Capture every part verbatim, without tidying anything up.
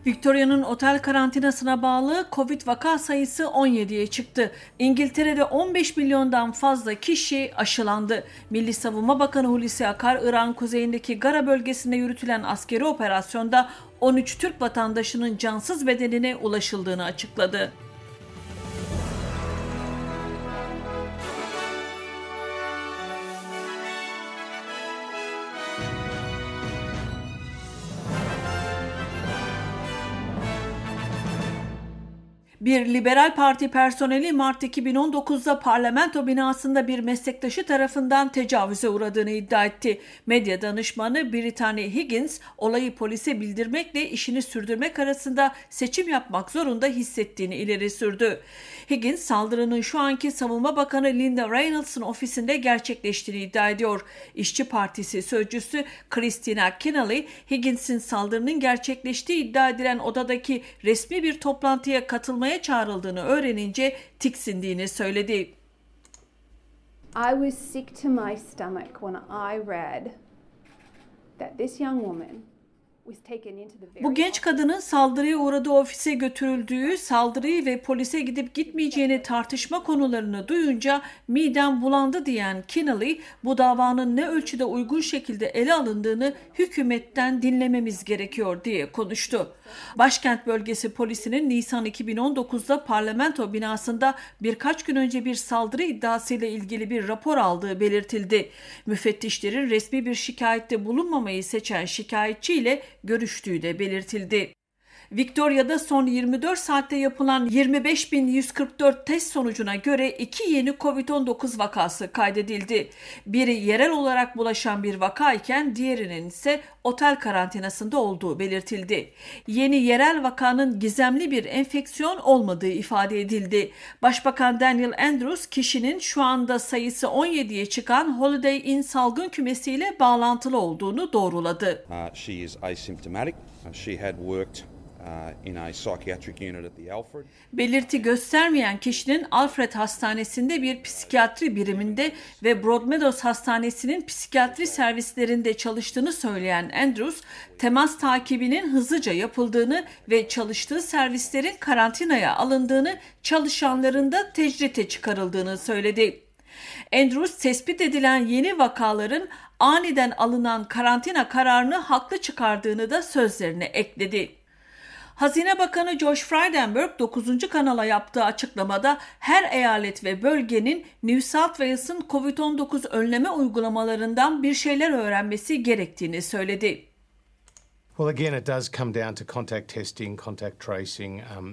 Victoria'nın otel karantinasına bağlı Covid vaka sayısı on yediye çıktı. İngiltere'de on beş milyondan fazla kişi aşılandı. Milli Savunma Bakanı Hulusi Akar, İran kuzeyindeki Gara bölgesinde yürütülen askeri operasyonda on üç Türk vatandaşının cansız bedenine ulaşıldığını açıkladı. Bir Liberal Parti personeli Mart iki bin on dokuzda parlamento binasında bir meslektaşı tarafından tecavüze uğradığını iddia etti. Medya danışmanı Brittany Higgins, olayı polise bildirmekle işini sürdürmek arasında seçim yapmak zorunda hissettiğini ileri sürdü. Higgins, saldırının şu anki Savunma Bakanı Linda Reynolds'ın ofisinde gerçekleştiğini iddia ediyor. İşçi Partisi sözcüsü Christina Keneally, Higgins'in saldırının gerçekleştiği iddia edilen odadaki resmi bir toplantıya katılmaya çağrıldığını öğrenince tiksindiğini söyledi. I was sick to my stomach when I read that this young woman Bu genç kadının saldırıya uğradığı ofise götürüldüğü, saldırıyı ve polise gidip gitmeyeceğini tartışma konularını duyunca midem bulandı diyen Keneally, bu davanın ne ölçüde uygun şekilde ele alındığını hükümetten dinlememiz gerekiyor diye konuştu. Başkent bölgesi polisinin Nisan iki bin on dokuzda parlamento binasında birkaç gün önce bir saldırı iddiasıyla ilgili bir rapor aldığı belirtildi. Müfettişlerin resmi bir şikayette bulunmamayı seçen şikayetçiyle görüştüğü de belirtildi. Victoria'da son yirmi dört saatte yapılan yirmi beş bin yüz kırk dört test sonucuna göre iki yeni kovid on dokuz vakası kaydedildi. Biri yerel olarak bulaşan bir vaka iken diğerinin ise otel karantinasında olduğu belirtildi. Yeni yerel vakanın gizemli bir enfeksiyon olmadığı ifade edildi. Başbakan Daniel Andrews, kişinin şu anda sayısı on yediye çıkan Holiday Inn salgın kümesiyle bağlantılı olduğunu doğruladı. Uh, she is asymptomatic. Uh, she had worked in a psychiatric unit at the Alfred. Belirti göstermeyen kişinin Alfred Hastanesi'nde bir psikiyatri biriminde ve Broadmeadows Hastanesi'nin psikiyatri servislerinde çalıştığını söyleyen Andrews, temas takibinin hızlıca yapıldığını ve çalıştığı servislerin karantinaya alındığını, çalışanların da tecrite çıkarıldığını söyledi. Andrews, tespit edilen yeni vakaların aniden alınan karantina kararını haklı çıkardığını da sözlerine ekledi. Hazine Bakanı Josh Frydenberg dokuzuncu kanala yaptığı açıklamada her eyalet ve bölgenin New South Wales'ın kovid on dokuz önleme uygulamalarından bir şeyler öğrenmesi gerektiğini söyledi. Well, again, it does come down to contact testing, contact tracing, um,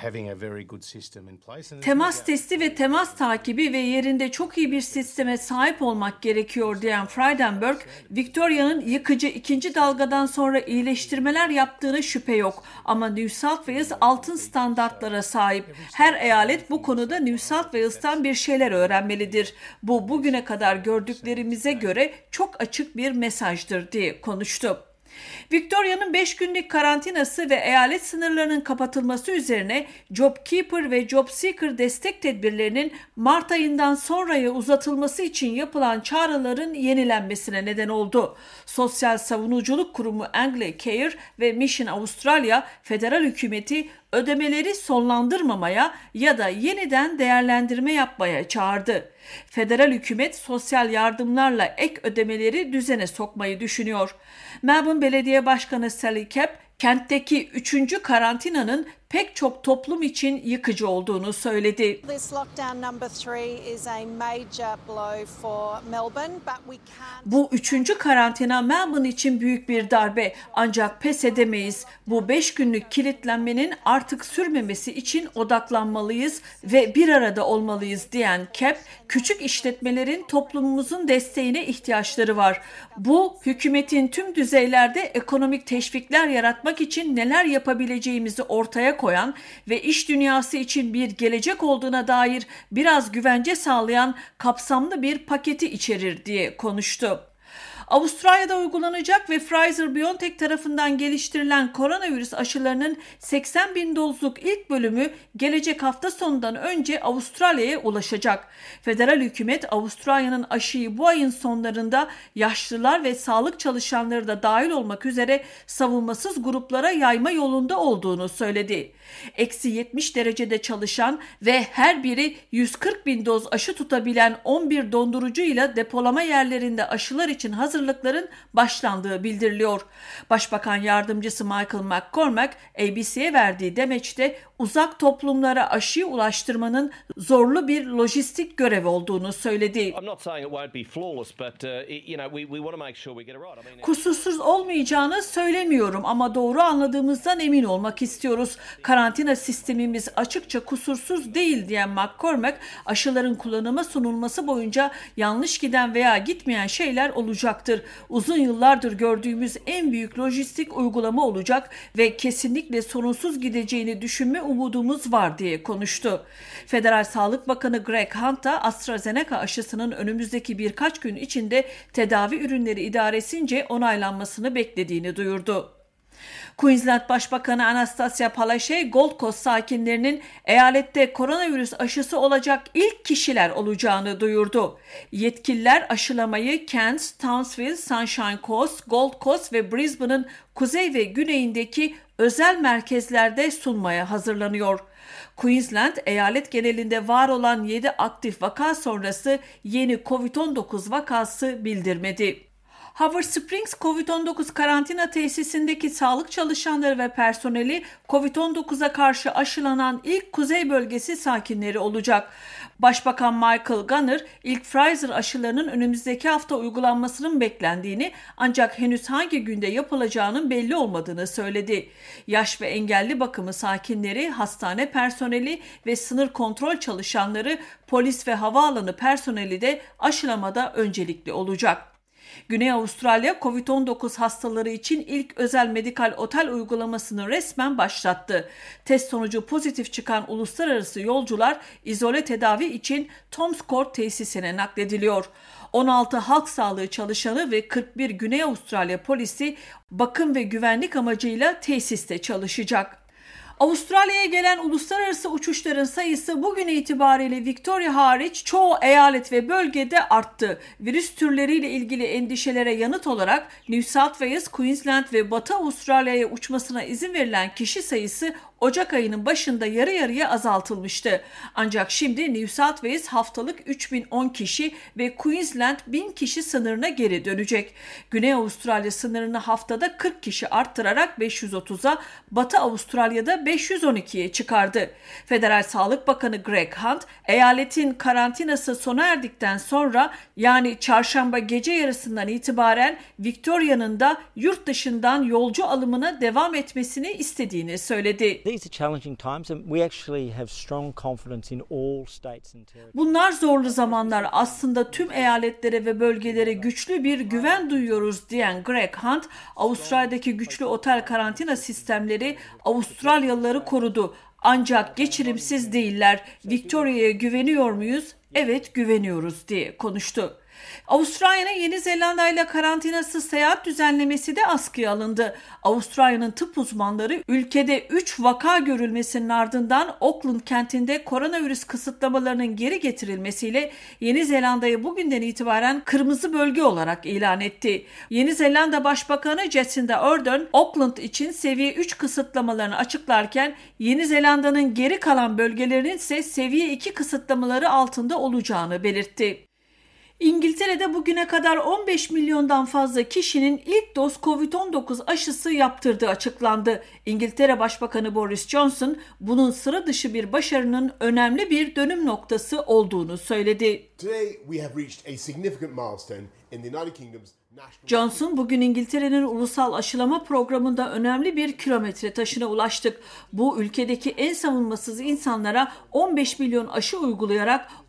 Temas testi ve temas takibi ve yerinde çok iyi bir sisteme sahip olmak gerekiyor diyen Frydenberg, Victoria'nın yıkıcı ikinci dalgadan sonra iyileştirmeler yaptığını şüphe yok. Ama New South Wales altın standartlara sahip. Her eyalet bu konuda New South Wales'tan bir şeyler öğrenmelidir. Bu bugüne kadar gördüklerimize göre çok açık bir mesajdır diye konuştu. Victoria'nın beş günlük karantinası ve eyalet sınırlarının kapatılması üzerine JobKeeper ve JobSeeker destek tedbirlerinin Mart ayından sonraya uzatılması için yapılan çağrıların yenilenmesine neden oldu. Sosyal Savunuculuk Kurumu Anglicare ve Mission Australia, federal hükümeti ödemeleri sonlandırmamaya ya da yeniden değerlendirme yapmaya çağırdı. Federal hükümet sosyal yardımlarla ek ödemeleri düzene sokmayı düşünüyor. Melbourne Belediye Başkanı Sally Capp, kentteki üçüncü karantinanın pek çok toplum için yıkıcı olduğunu söyledi. Bu üçüncü karantina Melbourne için büyük bir darbe, ancak pes edemeyiz. Bu beş günlük kilitlenmenin artık sürmemesi için odaklanmalıyız ve bir arada olmalıyız diyen Capp, küçük işletmelerin toplumumuzun desteğine ihtiyaçları var. Bu, hükümetin tüm düzeylerde ekonomik teşvikler yaratmak için neler yapabileceğimizi ortaya koyan ve iş dünyası için bir gelecek olduğuna dair biraz güvence sağlayan kapsamlı bir paketi içerir diye konuştu. Avustralya'da uygulanacak ve Pfizer-BioNTech tarafından geliştirilen koronavirüs aşılarının seksen bin dozluk ilk bölümü gelecek hafta sonundan önce Avustralya'ya ulaşacak. Federal hükümet Avustralya'nın aşıyı bu ayın sonlarında yaşlılar ve sağlık çalışanları da dahil olmak üzere savunmasız gruplara yayma yolunda olduğunu söyledi. Eksi yetmiş derecede çalışan ve her biri yüz kırk bin doz aşı tutabilen on bir dondurucuyla depolama yerlerinde aşılar için hazırlıkların başlandığı bildiriliyor. Başbakan yardımcısı Michael McCormack A B C'ye verdiği demeçte uzak toplumlara aşıyı ulaştırmanın zorlu bir lojistik görev olduğunu söyledi. Kusursuz olmayacağını söylemiyorum ama doğru anladığımızdan emin olmak istiyoruz. Karantina sistemimiz açıkça kusursuz değil diyen McCormack, aşıların kullanıma sunulması boyunca yanlış giden veya gitmeyen şeyler olacaktır. Uzun yıllardır gördüğümüz en büyük lojistik uygulama olacak ve kesinlikle sorunsuz gideceğini düşünme umudumuz var diye konuştu. Federal Sağlık Bakanı Greg Hunt da AstraZeneca aşısının önümüzdeki birkaç gün içinde Tedavi Ürünleri İdaresince onaylanmasını beklediğini duyurdu. Queensland Başbakanı Anastasia Palaszczuk, Gold Coast sakinlerinin eyalette koronavirüs aşısı olacak ilk kişiler olacağını duyurdu. Yetkililer aşılamayı Cairns, Townsville, Sunshine Coast, Gold Coast ve Brisbane'ın kuzey ve güneyindeki özel merkezlerde sunmaya hazırlanıyor. Queensland, eyalet genelinde var olan yedi aktif vaka sonrası yeni covid on dokuz vakası bildirmedi. Howard Springs covid on dokuz karantina tesisindeki sağlık çalışanları ve personeli covid on dokuza karşı aşılanan ilk kuzey bölgesi sakinleri olacak. Başbakan Michael Gunner, ilk Pfizer aşılarının önümüzdeki hafta uygulanmasının beklendiğini ancak henüz hangi günde yapılacağının belli olmadığını söyledi. Yaş ve engelli bakımı sakinleri, hastane personeli ve sınır kontrol çalışanları, polis ve havaalanı personeli de aşılamada öncelikli olacak. Güney Avustralya, covid on dokuz hastaları için ilk özel medikal otel uygulamasını resmen başlattı. Test sonucu pozitif çıkan uluslararası yolcular izole tedavi için Tom's Court tesisine naklediliyor. on altı halk sağlığı çalışanı ve kırk bir Güney Avustralya polisi bakım ve güvenlik amacıyla tesiste çalışacak. Avustralya'ya gelen uluslararası uçuşların sayısı bugün itibariyle Victoria hariç çoğu eyalet ve bölgede arttı. Virüs türleriyle ilgili endişelere yanıt olarak New South Wales, Queensland ve Batı Avustralya'ya uçmasına izin verilen kişi sayısı Ocak ayının başında yarı yarıya azaltılmıştı. Ancak şimdi New South Wales haftalık üç bin on kişi ve Queensland bin kişi sınırına geri dönecek. Güney Avustralya sınırını haftada kırk kişi arttırarak beş yüz otuza, Batı Avustralya'da beş yüz on ikiye çıkardı. Federal Sağlık Bakanı Greg Hunt, eyaletin karantinası sona erdikten sonra yani çarşamba gece yarısından itibaren Victoria'nın da yurt dışından yolcu alımına devam etmesini istediğini söyledi. Bunlar zorlu zamanlar. Aslında tüm eyaletlere ve bölgelere güçlü bir güven duyuyoruz diyen Greg Hunt, Avustralya'daki güçlü otel karantina sistemleri Avustralyalıları korudu. Ancak geçirimsiz değiller. Victoria'ya güveniyor muyuz? Evet, güveniyoruz diye konuştu. Avustralya'nın Yeni Zelanda ile karantinasız seyahat düzenlemesi de askıya alındı. Avustralya'nın tıp uzmanları ülkede üç vaka görülmesinin ardından Auckland kentinde koronavirüs kısıtlamalarının geri getirilmesiyle Yeni Zelanda'yı bugünden itibaren kırmızı bölge olarak ilan etti. Yeni Zelanda Başbakanı Jacinda Ardern, Auckland için seviye üç kısıtlamalarını açıklarken Yeni Zelanda'nın geri kalan bölgelerinin ise seviye iki kısıtlamaları altında olacağını belirtti. İngiltere'de bugüne kadar on beş milyondan fazla kişinin ilk doz covid on dokuz aşısı yaptırdığı açıklandı. İngiltere Başbakanı Boris Johnson bunun sıra dışı bir başarının önemli bir dönüm noktası olduğunu söyledi. Today we have reached a significant milestone in the United Kingdom's Johnson, bugün İngiltere'nin ulusal aşılama programında önemli bir kilometre taşına ulaştık. Bu ülkedeki en savunmasız insanlara on beş milyon aşı uygulayarak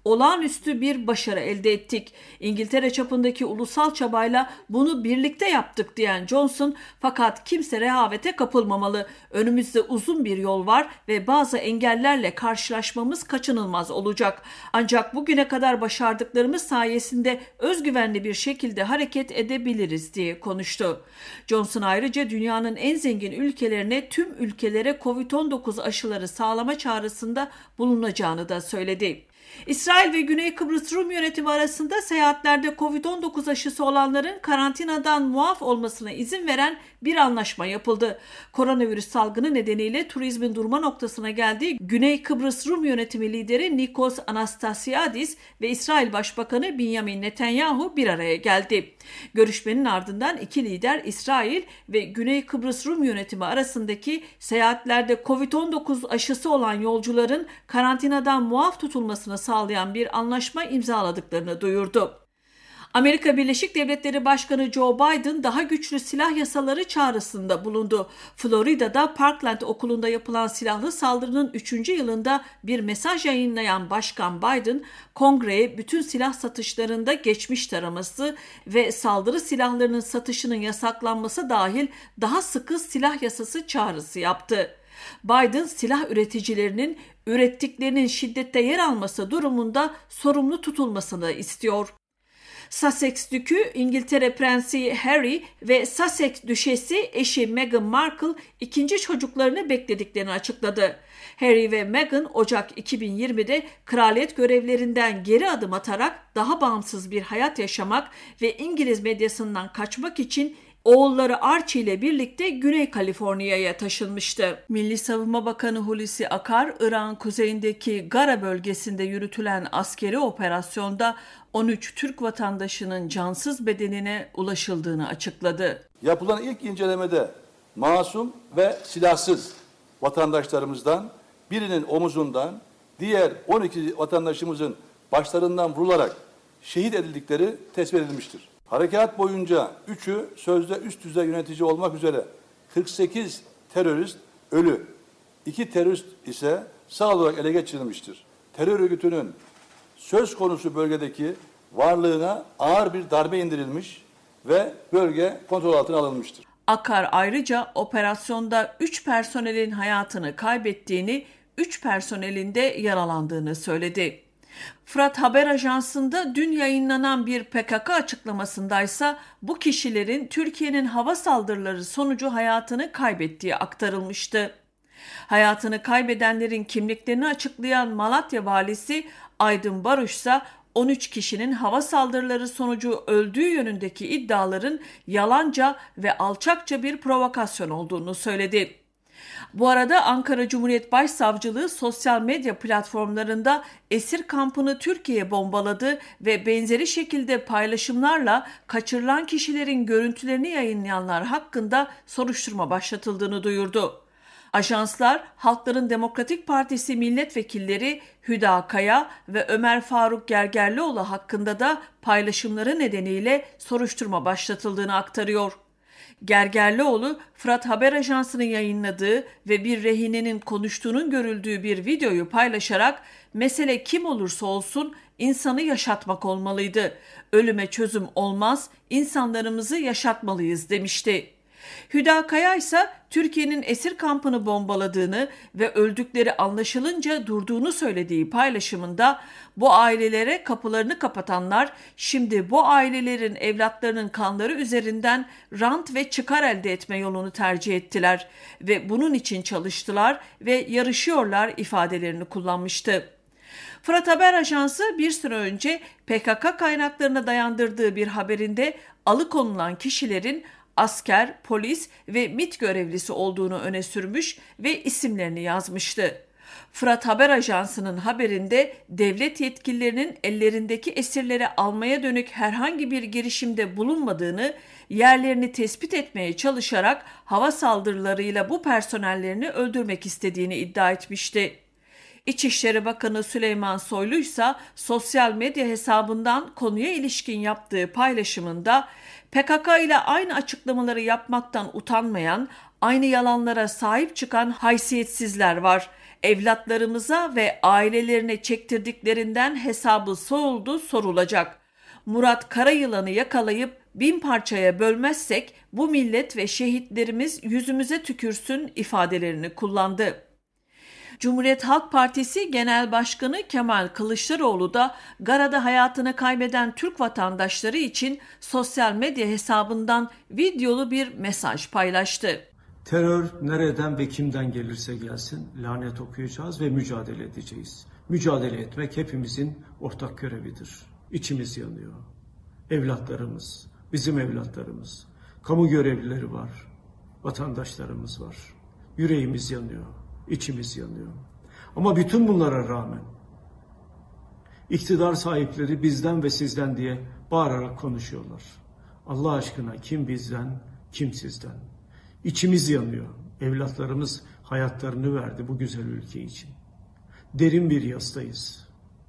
olağanüstü bir başarı elde ettik. İngiltere çapındaki ulusal çabayla bunu birlikte yaptık diyen Johnson, fakat kimse rehavete kapılmamalı. Önümüzde uzun bir yol var ve bazı engellerle karşılaşmamız kaçınılmaz olacak. Ancak bugüne kadar başardıklarımız sayesinde özgüvenli bir şekilde hareket edebiliriz diye konuştu. Johnson ayrıca dünyanın en zengin ülkelerine tüm ülkelere kovid on dokuz aşıları sağlama çağrısında bulunacağını da söyledi. İsrail ve Güney Kıbrıs Rum yönetimi arasında seyahatlerde kovid on dokuz aşısı olanların karantinadan muaf olmasına izin veren bir anlaşma yapıldı. Koronavirüs salgını nedeniyle turizmin durma noktasına geldiği Güney Kıbrıs Rum yönetimi lideri Nikos Anastasiadis ve İsrail Başbakanı Benjamin Netanyahu bir araya geldi. Görüşmenin ardından iki lider İsrail ve Güney Kıbrıs Rum yönetimi arasındaki seyahatlerde kovid on dokuz aşısı olan yolcuların karantinadan muaf tutulmasını sağlayan bir anlaşma imzaladıklarını duyurdu. Amerika Birleşik Devletleri Başkanı Joe Biden daha güçlü silah yasaları çağrısında bulundu. Florida'da Parkland Okulu'nda yapılan silahlı saldırının üçüncü yılında bir mesaj yayınlayan Başkan Biden, Kongreye bütün silah satışlarında geçmiş taraması ve saldırı silahlarının satışının yasaklanması dahil daha sıkı silah yasası çağrısı yaptı. Biden, silah üreticilerinin ürettiklerinin şiddette yer alması durumunda sorumlu tutulmasını istiyor. Sussex Dükü, İngiltere Prensi Harry ve Sussex Düşesi eşi Meghan Markle ikinci çocuklarını beklediklerini açıkladı. Harry ve Meghan Ocak iki bin yirmide kraliyet görevlerinden geri adım atarak daha bağımsız bir hayat yaşamak ve İngiliz medyasından kaçmak için oğulları Archie ile birlikte Güney Kaliforniya'ya taşınmıştı. Milli Savunma Bakanı Hulusi Akar, Irak'ın kuzeyindeki Gara bölgesinde yürütülen askeri operasyonda on üç Türk vatandaşının cansız bedenine ulaşıldığını açıkladı. Yapılan ilk incelemede masum ve silahsız vatandaşlarımızdan birinin omuzundan, diğer on iki vatandaşımızın başlarından vurularak şehit edildikleri tespit edilmiştir. Harekat boyunca üçü sözde üst düzey yönetici olmak üzere kırk sekiz terörist ölü, iki terörist ise sağ olarak ele geçirilmiştir. Terör örgütünün söz konusu bölgedeki varlığına ağır bir darbe indirilmiş ve bölge kontrol altına alınmıştır. Akar ayrıca operasyonda üç personelin hayatını kaybettiğini, üç personelin de yaralandığını söyledi. Fırat Haber Ajansı'nda dün yayınlanan bir P K K açıklamasındaysa bu kişilerin Türkiye'nin hava saldırıları sonucu hayatını kaybettiği aktarılmıştı. Hayatını kaybedenlerin kimliklerini açıklayan Malatya Valisi Aydın Baruş ise on üç kişinin hava saldırıları sonucu öldüğü yönündeki iddiaların yalanca ve alçakça bir provokasyon olduğunu söyledi. Bu arada Ankara Cumhuriyet Başsavcılığı sosyal medya platformlarında esir kampını Türkiye bombaladı ve benzeri şekilde paylaşımlarla kaçırılan kişilerin görüntülerini yayınlayanlar hakkında soruşturma başlatıldığını duyurdu. Ajanslar, Halkların Demokratik Partisi milletvekilleri Hüda Kaya ve Ömer Faruk Gergerlioğlu hakkında da paylaşımları nedeniyle soruşturma başlatıldığını aktarıyor. Gergerlioğlu, Fırat Haber Ajansı'nın yayınladığı ve bir rehinenin konuştuğunun görüldüğü bir videoyu paylaşarak mesele kim olursa olsun insanı yaşatmak olmalıydı. Ölüme çözüm olmaz, insanlarımızı yaşatmalıyız demişti. Hüda Kaya ise Türkiye'nin esir kampını bombaladığını ve öldükleri anlaşılınca durduğunu söylediği paylaşımında bu ailelere kapılarını kapatanlar şimdi bu ailelerin evlatlarının kanları üzerinden rant ve çıkar elde etme yolunu tercih ettiler ve bunun için çalıştılar ve yarışıyorlar ifadelerini kullanmıştı. Fırat Haber Ajansı bir süre önce P K K kaynaklarına dayandırdığı bir haberinde alıkonulan kişilerin asker, polis ve MİT görevlisi olduğunu öne sürmüş ve isimlerini yazmıştı. Fırat Haber Ajansı'nın haberinde devlet yetkililerinin ellerindeki esirleri almaya dönük herhangi bir girişimde bulunmadığını, yerlerini tespit etmeye çalışarak hava saldırılarıyla bu personellerini öldürmek istediğini iddia etmişti. İçişleri Bakanı Süleyman Soylu ise sosyal medya hesabından konuya ilişkin yaptığı paylaşımında P K K ile aynı açıklamaları yapmaktan utanmayan, aynı yalanlara sahip çıkan haysiyetsizler var. Evlatlarımıza ve ailelerine çektirdiklerinden hesabı soruldu, sorulacak. Murat Karayılan'ı yakalayıp bin parçaya bölmezsek bu millet ve şehitlerimiz yüzümüze tükürsün ifadelerini kullandı. Cumhuriyet Halk Partisi Genel Başkanı Kemal Kılıçdaroğlu da Gara'da hayatını kaybeden Türk vatandaşları için sosyal medya hesabından videolu bir mesaj paylaştı. Terör nereden ve kimden gelirse gelsin lanet okuyacağız ve mücadele edeceğiz. Mücadele etmek hepimizin ortak görevidir. İçimiz yanıyor. Evlatlarımız, bizim evlatlarımız, kamu görevlileri var, vatandaşlarımız var. Yüreğimiz yanıyor, içimiz yanıyor. Ama bütün bunlara rağmen iktidar sahipleri bizden ve sizden diye bağırarak konuşuyorlar. Allah aşkına kim bizden, kim sizden? İçimiz yanıyor. Evlatlarımız hayatlarını verdi bu güzel ülke için. Derin bir yastayız.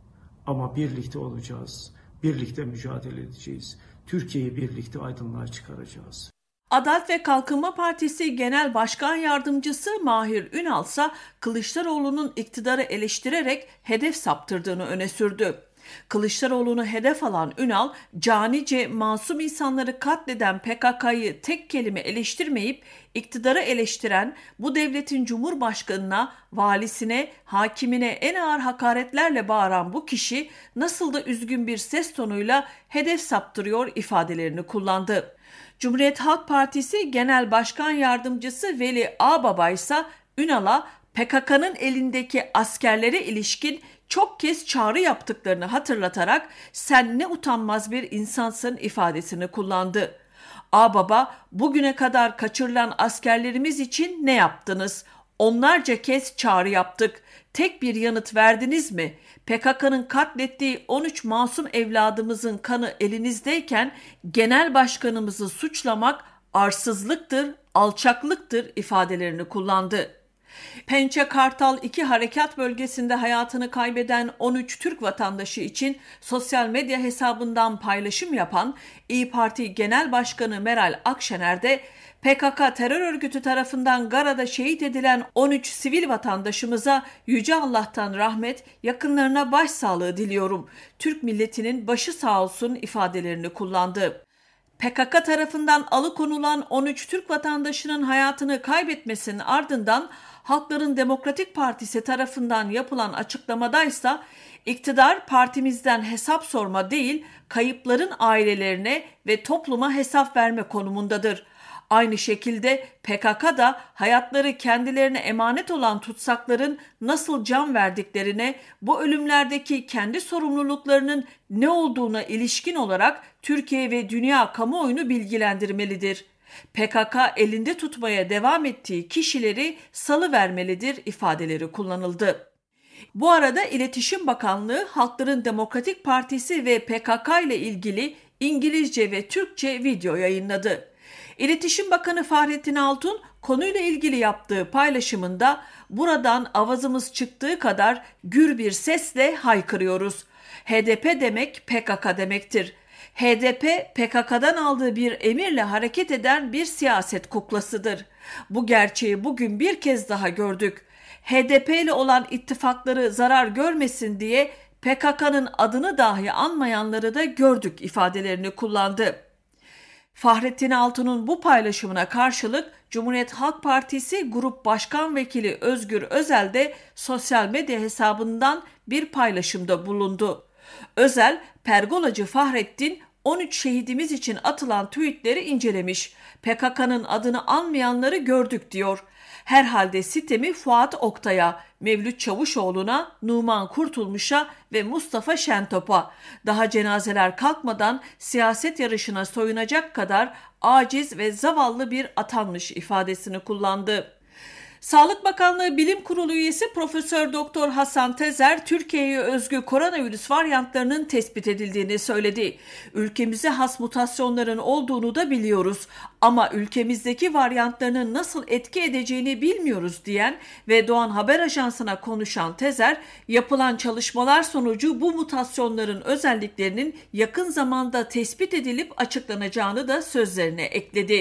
Ama birlikte olacağız. Birlikte mücadele edeceğiz. Türkiye'yi birlikte aydınlığa çıkaracağız. Adalet ve Kalkınma Partisi Genel Başkan Yardımcısı Mahir Ünal ise Kılıçdaroğlu'nun iktidarı eleştirerek hedef saptırdığını öne sürdü. Kılıçdaroğlu'nu hedef alan Ünal, canice masum insanları katleden P K K'yı tek kelime eleştirmeyip iktidarı eleştiren bu devletin cumhurbaşkanına, valisine, hakimine en ağır hakaretlerle bağıran bu kişi nasıl da üzgün bir ses tonuyla hedef saptırıyor ifadelerini kullandı. Cumhuriyet Halk Partisi Genel Başkan Yardımcısı Veli Ağbaba ise Ünal'a P K K'nın elindeki askerlere ilişkin çok kez çağrı yaptıklarını hatırlatarak "Sen ne utanmaz bir insansın" ifadesini kullandı. Ağbaba, "Bugüne kadar kaçırılan askerlerimiz için ne yaptınız? Onlarca kez çağrı yaptık. Tek bir yanıt verdiniz mi? P K K'nın katlettiği on üç masum evladımızın kanı elinizdeyken genel başkanımızı suçlamak arsızlıktır, alçaklıktır" ifadelerini kullandı. Pençe Kartal iki harekat bölgesinde hayatını kaybeden on üç Türk vatandaşı için sosyal medya hesabından paylaşım yapan İYİ Parti Genel Başkanı Meral Akşener de P K K terör örgütü tarafından Gara'da şehit edilen on üç sivil vatandaşımıza Yüce Allah'tan rahmet, yakınlarına başsağlığı diliyorum. Türk milletinin başı sağ olsun ifadelerini kullandı. P K K tarafından alıkonulan on üç Türk vatandaşının hayatını kaybetmesinin ardından Halkların Demokratik Partisi tarafından yapılan açıklamadaysa iktidar partimizden hesap sorma değil, kayıpların ailelerine ve topluma hesap verme konumundadır. Aynı şekilde P K K da hayatları kendilerine emanet olan tutsakların nasıl can verdiklerine, bu ölümlerdeki kendi sorumluluklarının ne olduğuna ilişkin olarak Türkiye ve dünya kamuoyunu bilgilendirmelidir. P K K elinde tutmaya devam ettiği kişileri salıvermelidir ifadeleri kullanıldı. Bu arada İletişim Bakanlığı Halkların Demokratik Partisi ve P K K ile ilgili İngilizce ve Türkçe video yayınladı. İletişim Bakanı Fahrettin Altun konuyla ilgili yaptığı paylaşımında "Buradan avazımız çıktığı kadar gür bir sesle haykırıyoruz. H D P demek P K K demektir. H D P, P K K'dan aldığı bir emirle hareket eden bir siyaset kuklasıdır. Bu gerçeği bugün bir kez daha gördük. H D P ile olan ittifakları zarar görmesin diye P K K'nın adını dahi anmayanları da gördük" ifadelerini kullandı. Fahrettin Altun'un bu paylaşımına karşılık Cumhuriyet Halk Partisi Grup Başkan Vekili Özgür Özel de sosyal medya hesabından bir paylaşımda bulundu. Özel, Pergolacı Fahrettin on üç şehidimiz için atılan tweetleri incelemiş. P K K'nın adını anmayanları gördük diyor. Herhalde sitemi Fuat Oktay'a, Mevlüt Çavuşoğlu'na, Numan Kurtulmuş'a ve Mustafa Şentop'a, daha cenazeler kalkmadan siyaset yarışına soyunacak kadar aciz ve zavallı bir atanmış ifadesini kullandı. Sağlık Bakanlığı Bilim Kurulu üyesi Profesör Doktor Hasan Tezer, Türkiye'ye özgü koronavirüs varyantlarının tespit edildiğini söyledi. Ülkemize has mutasyonların olduğunu da biliyoruz ama ülkemizdeki varyantlarının nasıl etki edeceğini bilmiyoruz diyen ve Doğan Haber Ajansı'na konuşan Tezer, yapılan çalışmalar sonucu bu mutasyonların özelliklerinin yakın zamanda tespit edilip açıklanacağını da sözlerine ekledi.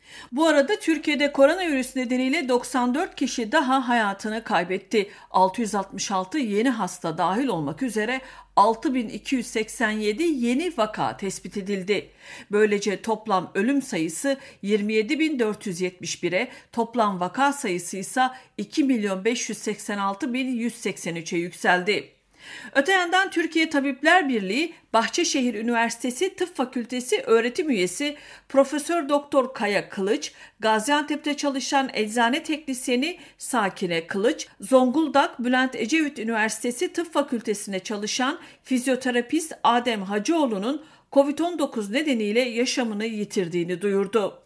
Bu arada Türkiye'de koronavirüs nedeniyle doksan dört kişi daha hayatını kaybetti. altı yüz altmış altı yeni hasta dahil olmak üzere altı bin iki yüz seksen yedi yeni vaka tespit edildi. Böylece toplam ölüm sayısı yirmi yedi bin dört yüz yetmiş bire, toplam vaka sayısı ise iki milyon beş yüz seksen altı bin yüz seksen üçe yükseldi. Öte yandan Türkiye Tabipler Birliği, Bahçeşehir Üniversitesi Tıp Fakültesi öğretim üyesi Profesör Doktor Kaya Kılıç, Gaziantep'te çalışan eczane teknisyeni Sakine Kılıç, Zonguldak Bülent Ecevit Üniversitesi Tıp Fakültesi'ne çalışan fizyoterapist Adem Hacıoğlu'nun kovid on dokuz nedeniyle yaşamını yitirdiğini duyurdu.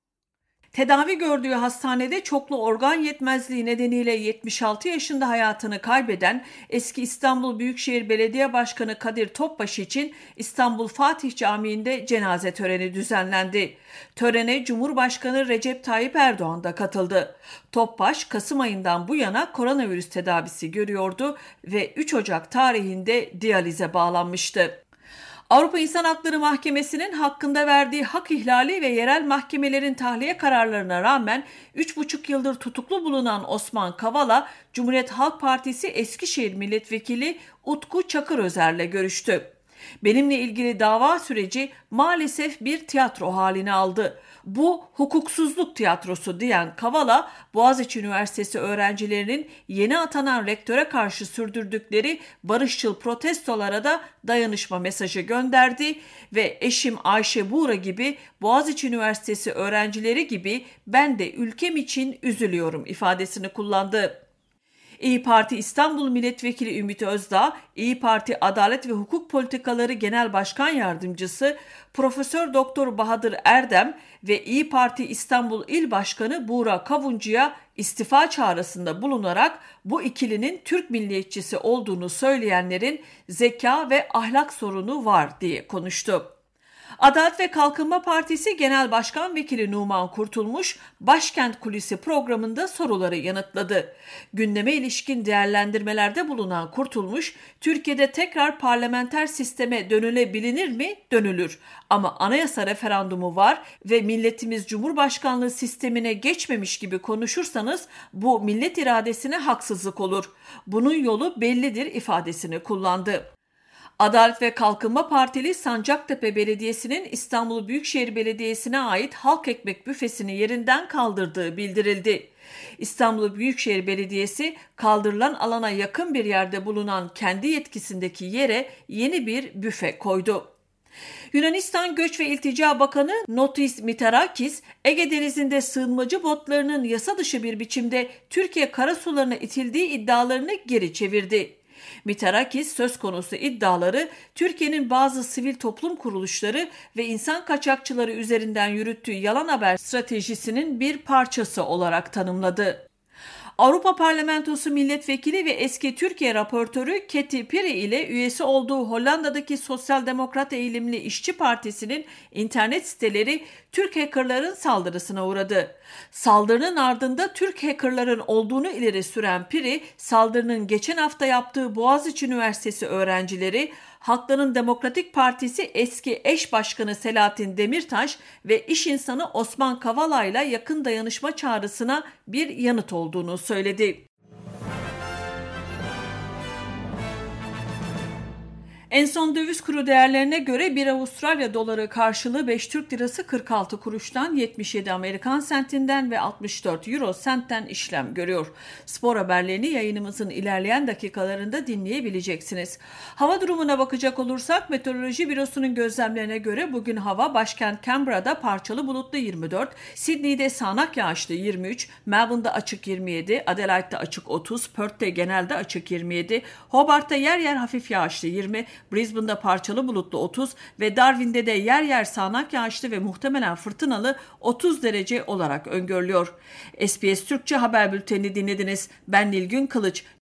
Tedavi gördüğü hastanede çoklu organ yetmezliği nedeniyle yetmiş altı yaşında hayatını kaybeden eski İstanbul Büyükşehir Belediye Başkanı Kadir Topbaş için İstanbul Fatih Camii'nde cenaze töreni düzenlendi. Törene Cumhurbaşkanı Recep Tayyip Erdoğan da katıldı. Topbaş, Kasım ayından bu yana koronavirüs tedavisi görüyordu ve üç Ocak tarihinde diyalize bağlanmıştı. Avrupa İnsan Hakları Mahkemesi'nin hakkında verdiği hak ihlali ve yerel mahkemelerin tahliye kararlarına rağmen üç buçuk yıldır tutuklu bulunan Osman Kavala, Cumhuriyet Halk Partisi Eskişehir Milletvekili Utku Çakırözer'le görüştü. Benimle ilgili dava süreci maalesef bir tiyatro halini aldı. Bu hukuksuzluk tiyatrosu diyen Kavala, Boğaziçi Üniversitesi öğrencilerinin yeni atanan rektöre karşı sürdürdükleri barışçıl protestolara da dayanışma mesajı gönderdi ve eşim Ayşe Buğra gibi Boğaziçi Üniversitesi öğrencileri gibi ben de ülkem için üzülüyorum ifadesini kullandı. İYİ Parti İstanbul Milletvekili Ümit Özdağ, İYİ Parti Adalet ve Hukuk Politikaları Genel Başkan Yardımcısı Profesör Doktor Bahadır Erdem ve İYİ Parti İstanbul İl Başkanı Buğra Kavuncu'ya istifa çağrısında bulunarak bu ikilinin Türk milliyetçisi olduğunu söyleyenlerin zeka ve ahlak sorunu var diye konuştu. Adalet ve Kalkınma Partisi Genel Başkan Vekili Numan Kurtulmuş, Başkent Kulisi programında soruları yanıtladı. Gündeme ilişkin değerlendirmelerde bulunan Kurtulmuş, Türkiye'de tekrar parlamenter sisteme dönülebilir mi? Dönülür. Ama anayasa referandumu var ve milletimiz Cumhurbaşkanlığı sistemine geçmemiş gibi konuşursanız bu millet iradesine haksızlık olur. Bunun yolu bellidir ifadesini kullandı. Adalet ve Kalkınma Partili Sancaktepe Belediyesi'nin İstanbul Büyükşehir Belediyesi'ne ait halk ekmek büfesini yerinden kaldırdığı bildirildi. İstanbul Büyükşehir Belediyesi kaldırılan alana yakın bir yerde bulunan kendi yetkisindeki yere yeni bir büfe koydu. Yunanistan Göç ve İltica Bakanı Notis Mitarakis, Ege Denizi'nde sığınmacı botlarının yasa dışı bir biçimde Türkiye karasularına itildiği iddialarını geri çevirdi. Mitarakis söz konusu iddiaları Türkiye'nin bazı sivil toplum kuruluşları ve insan kaçakçıları üzerinden yürüttüğü yalan haber stratejisinin bir parçası olarak tanımladı. Avrupa Parlamentosu milletvekili ve eski Türkiye raportörü Katy Piri ile üyesi olduğu Hollanda'daki Sosyal Demokrat Eğilimli İşçi Partisi'nin internet siteleri Türk hackerların saldırısına uğradı. Saldırının ardında Türk hackerların olduğunu ileri süren Piri, saldırının geçen hafta yaptığı Boğaziçi Üniversitesi öğrencileri, Halkların Demokratik Partisi eski eş başkanı Selahattin Demirtaş ve iş insanı Osman Kavala ile yakın dayanışma çağrısına bir yanıt olduğunu söyledi. En son döviz kuru değerlerine göre bir Avustralya doları karşılığı beş Türk lirası kırk altı kuruştan, yetmiş yedi Amerikan sentinden ve altmış dört Euro sentten işlem görüyor. Spor haberlerini yayınımızın ilerleyen dakikalarında dinleyebileceksiniz. Hava durumuna bakacak olursak Meteoroloji Bürosu'nun gözlemlerine göre bugün hava başkent Canberra'da parçalı bulutlu yirmi dört, Sydney'de sağanak yağışlı yirmi üç, Melbourne'da açık yirmi yedi, Adelaide'de açık otuz, Perth'te genelde açık yirmi yedi, Hobart'ta yer yer hafif yağışlı yirmi, Brisbane'da parçalı bulutlu otuz ve Darwin'de de yer yer sağanak yağışlı ve muhtemelen fırtınalı otuz derece olarak öngörülüyor. S B S Türkçe haber bültenini dinlediniz. Ben Nilgün Kılıç.